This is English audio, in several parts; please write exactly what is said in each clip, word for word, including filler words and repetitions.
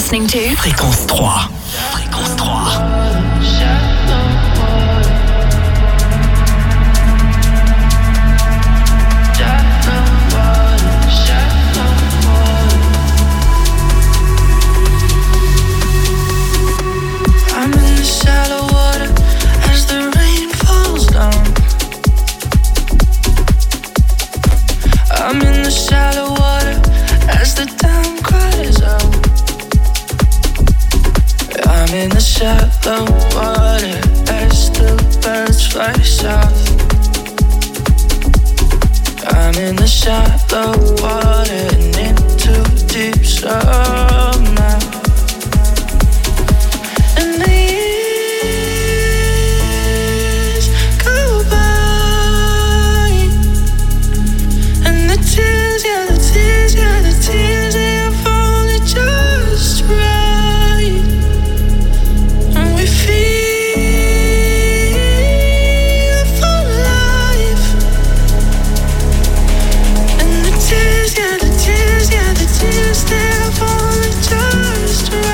listening to Fréquence trois. Fréquence trois. I'm in the shallow water as the dam cries out. I'm in the shallow water as the birds fly south. I'm in the shallow water and into deep slow now. And the years go by, and the tears, yeah, the tears, yeah, the tears, they have only just right. And we feel for life. And the tears, yeah, the tears, yeah, the tears, they have only just right.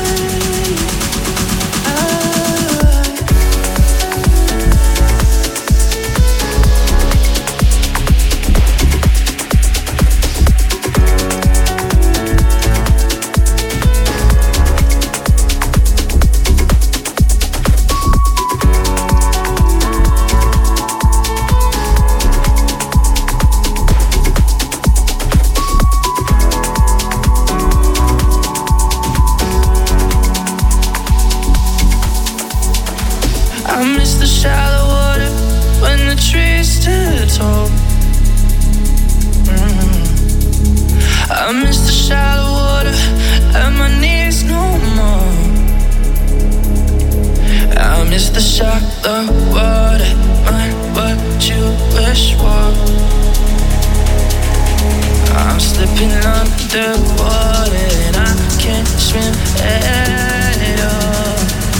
I miss the shallow water when the trees stood tall. Mm-hmm. I miss the shallow water and my knees no more. I miss the shallow water, mind what you wish for. I'm slipping underwater and I can't swim at all.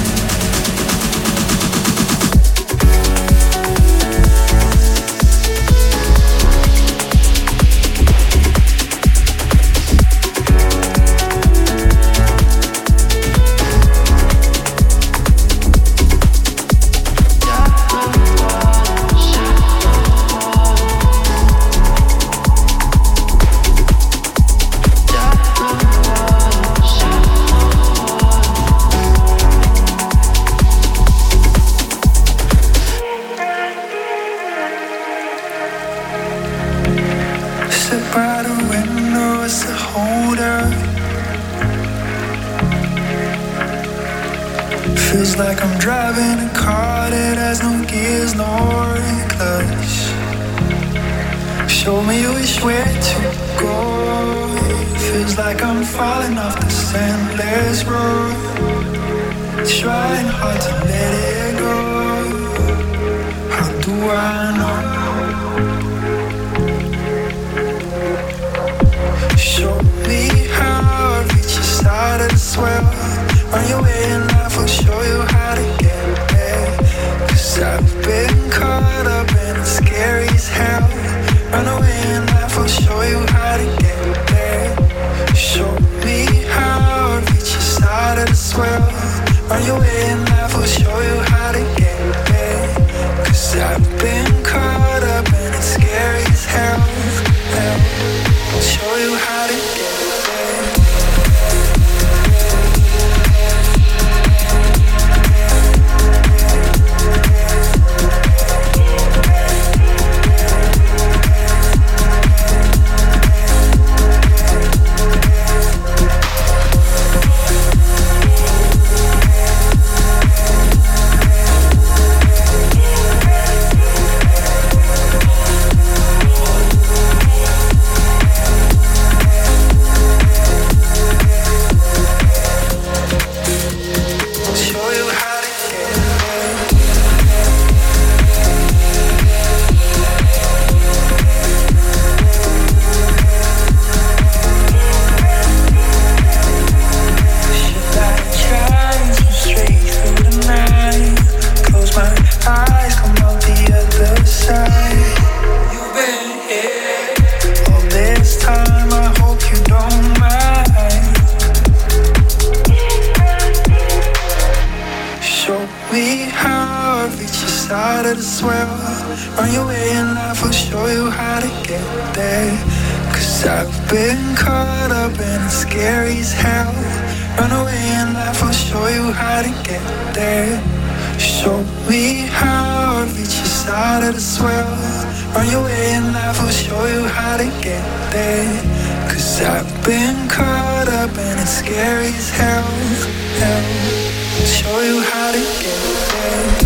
Feels like I'm driving a car that has no gears nor a clutch. Show me which way to go. Feels like I'm falling off this endless road. Trying hard to let it go. How do I know? Show me how I reach the side of the swell. On your way in life, I'll show you how to get there. Cause I've been caught up and it's scary as hell. Run away in life, I'll show you how to get there. Show me how I reach the side of the swell. On your way in life, I'll show you how to get there. Cause I've been caught up and it's scary as hell. hell. I'll show you how to get there. way in life will show you how to get there. Cause I've been caught up and it's scary as hell. Run away in life will show you how to get there. Show me how I reach the side of the swell. Run your way in life will show you how to get there. Cause I've been caught up and it's scary as hell, hell. Show you how to get there.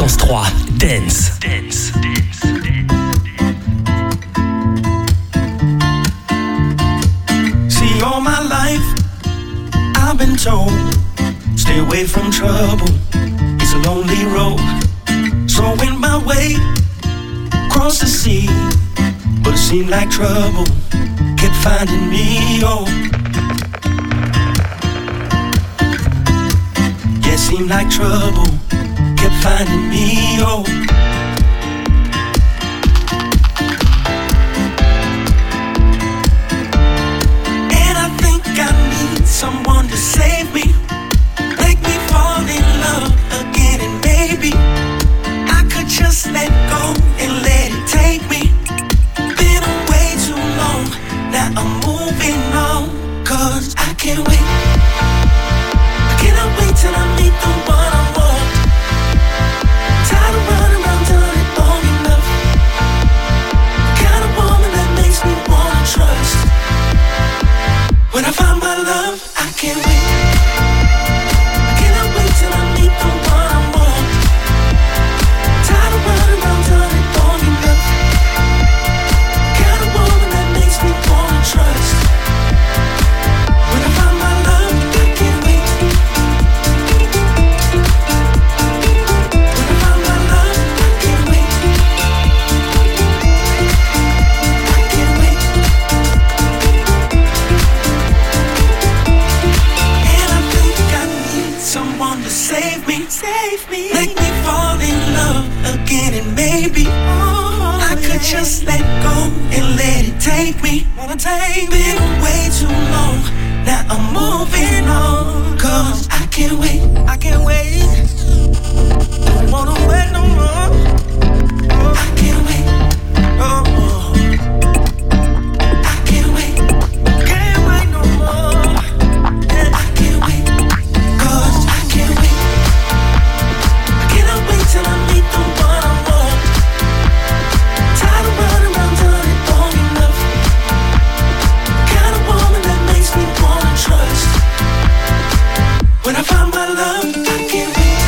Fréquence trois, Dance. Dance. See, all my life, I've been told, stay away from trouble, it's a lonely road. So I went my way, across the sea, but it seemed like trouble kept finding me, oh. Yeah, it seemed like trouble kept finding me, oh. And I think I need someone to save me, make me fall in love again, and maybe I could just let go and let it take me. Been away too long, now I'm moving on, cause I can't wait. I cannot wait till I meet the one I want. Tired of running around, done it long enough. The kind of woman that makes me wanna trust. When I find my love, I can't wait. I cannot wait till I meet the one I want. Tired of running around, done it long enough. The kind of woman that makes me wanna trust. When I find my love, I can't wait. When I find my love, I can't wait. I can't wait. And I think I need someone to save me, save me, make me fall in love again, and maybe oh, I could yeah. just let go and let it take me. Wanna take Been way too long, now I'm moving on, cause I can't wait. I can't wait. Don't wanna wait no more. Oh, I can't wait. Oh, oh. I can't wait. Can't wait no more. Yeah, I can't wait. Cause I can't wait. I cannot wait till I meet the one I want. Tired of running around, done it long enough. Kind of woman that makes me wanna trust. When I find my love, I can't wait.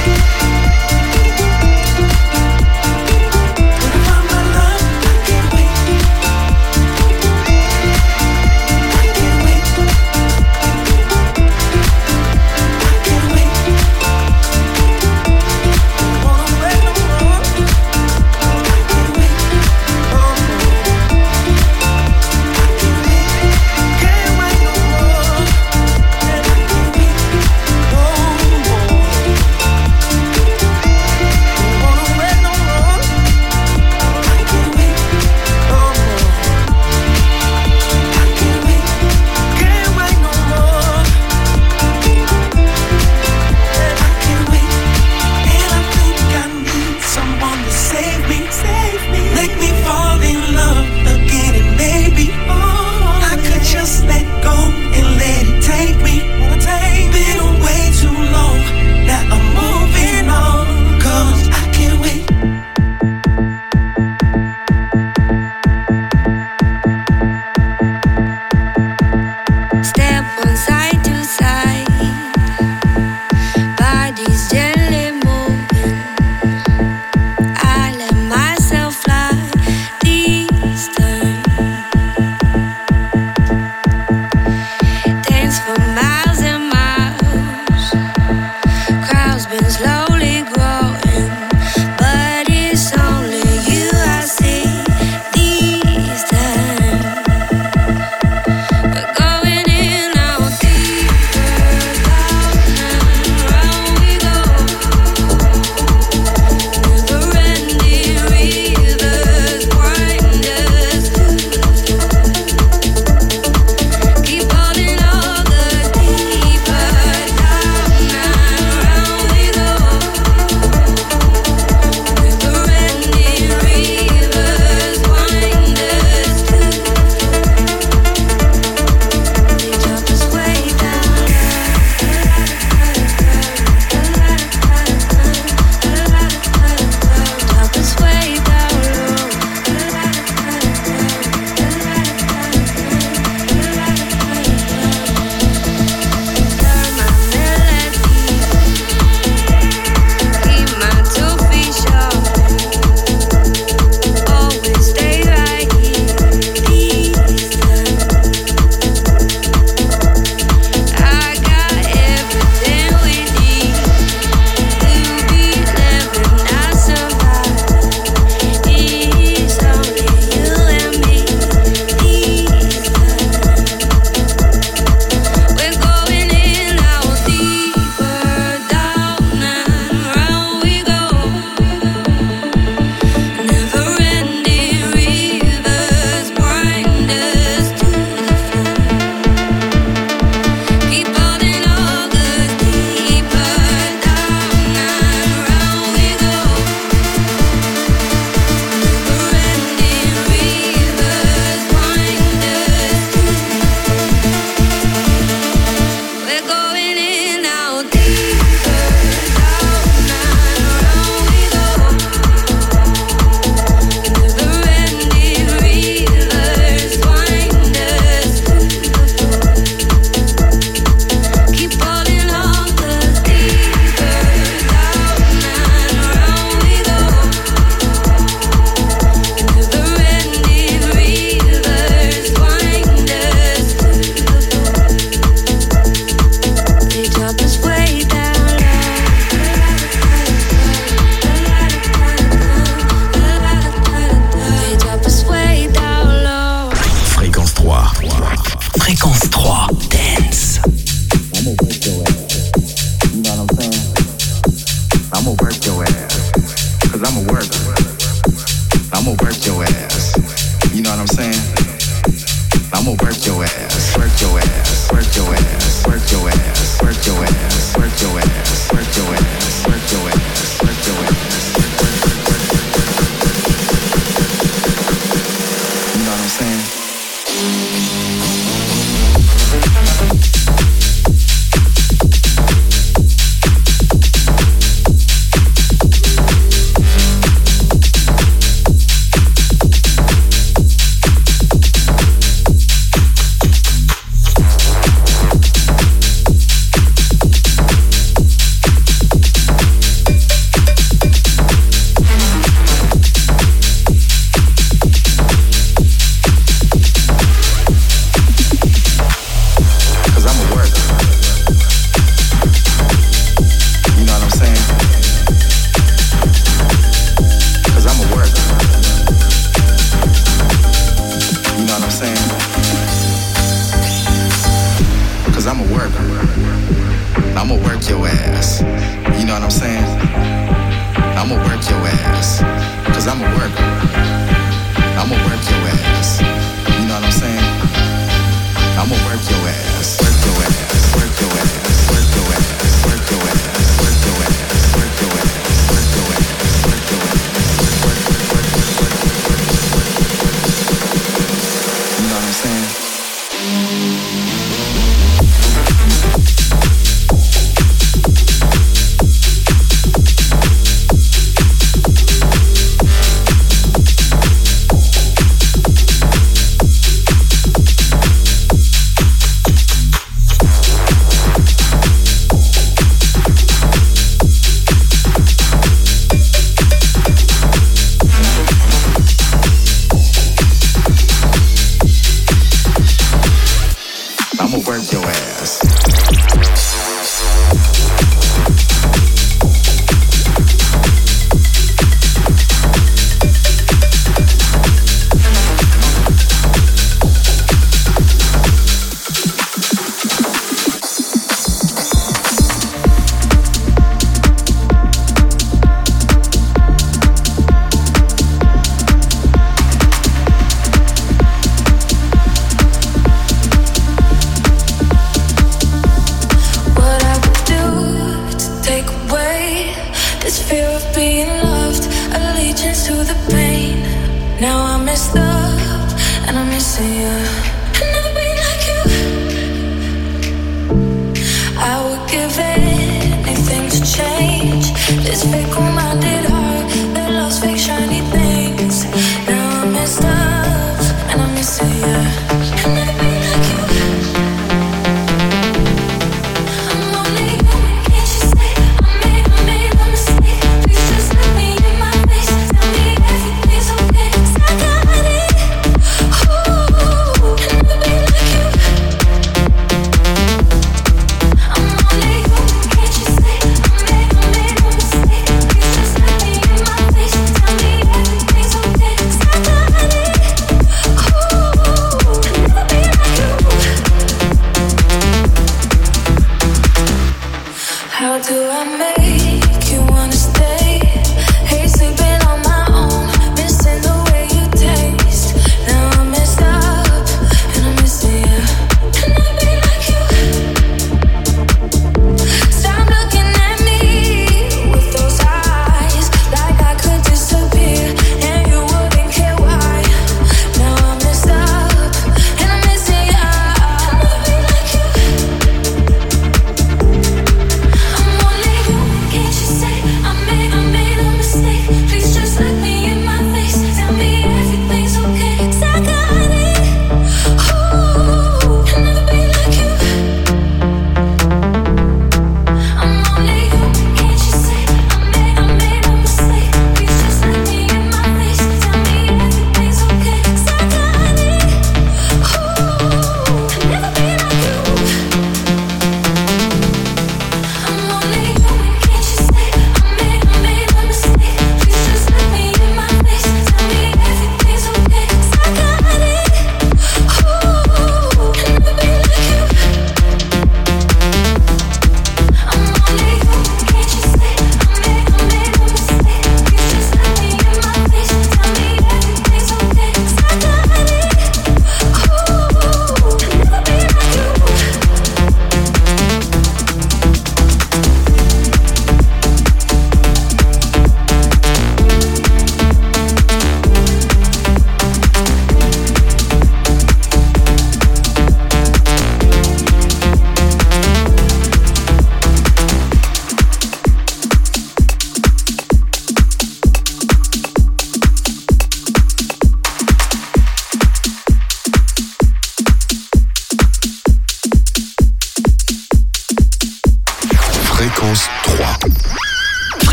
Just let me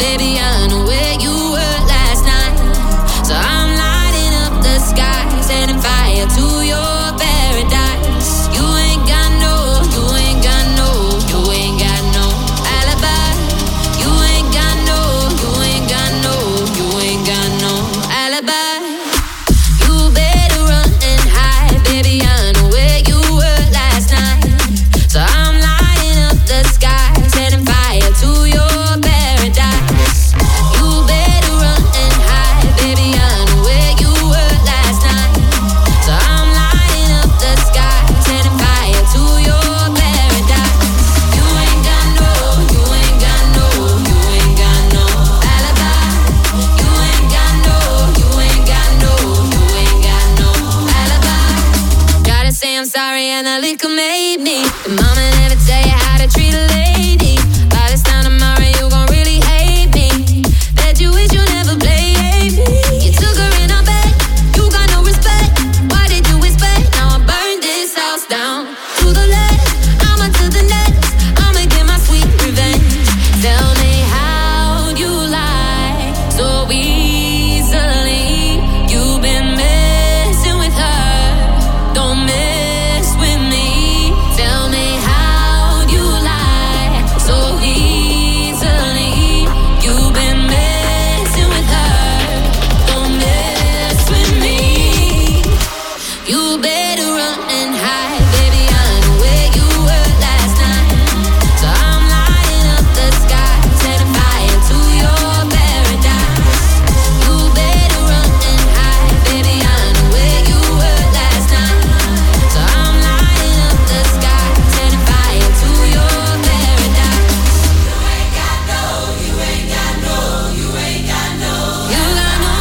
baby, I know where you were last night. So I'm lighting up the sky, setting fire to your paradise. You ain't got no, you ain't got no, you ain't got no alibi. You ain't got no, you ain't got no, you ain't got no alibi. You better run and hide, baby, I know where you were last night. So I'm lighting up the sky, setting fire to your paradise. You better run and hide, baby, I know where you were last night. So I'm lighting up the sky, setting fire to your paradise. You ain't got no, you ain't got no, you ain't got no alibi. You ain't got no, you ain't got no, you ain't got no alibi. Gotta say I'm sorry and the liquor made me. Your mama never tell you how to treat a lady. By this time tomorrow you gon' really hate me. Bet you wish you never played me. You took her in her bed, you got no respect. Why did you expect? Now I burn this house down to the left, I'ma to the next. I'ma get my sweet revenge. Tell me how you lie so easily. You've been messing with her, don't mess with me. Tell me how you lie so easily. You've been messing with her, don't mess with me. You better run and hide, baby, I know where you were last night. So I'm lighting up the sky, setting fire to your paradise. You better run and hide, baby, I know where you were last night. So I'm lighting up the sky, setting fire to your paradise. You ain't got no, you ain't got no, you ain't got no. You got no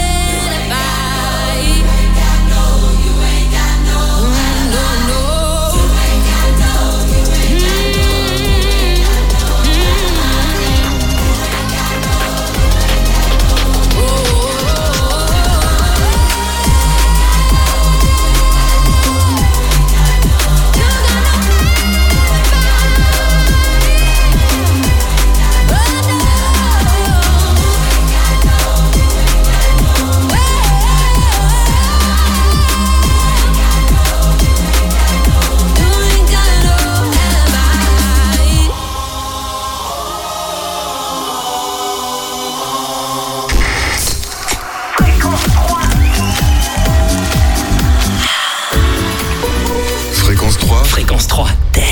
alibi. You ain't got no, you ain't got no alibi. No, no. You ain't got no, you ain't got no, you ain't got no. Fréquence trois, dance.